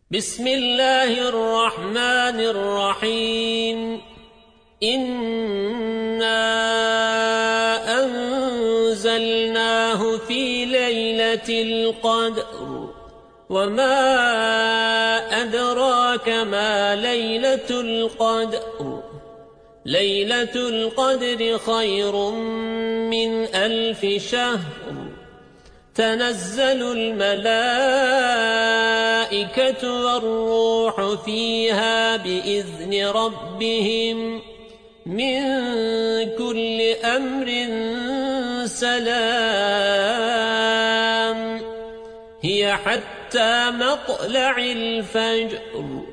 بسم الله الرحمن الرحيم. إنا أنزلناه في ليلة القدر وما أدراك ما ليلة القدر. ليلة القدر خير من 1000 شهر. تنزل الملائكة والروح فيها بإذن ربهم من كل أمر سلام. هي حتى مطلع الفجر.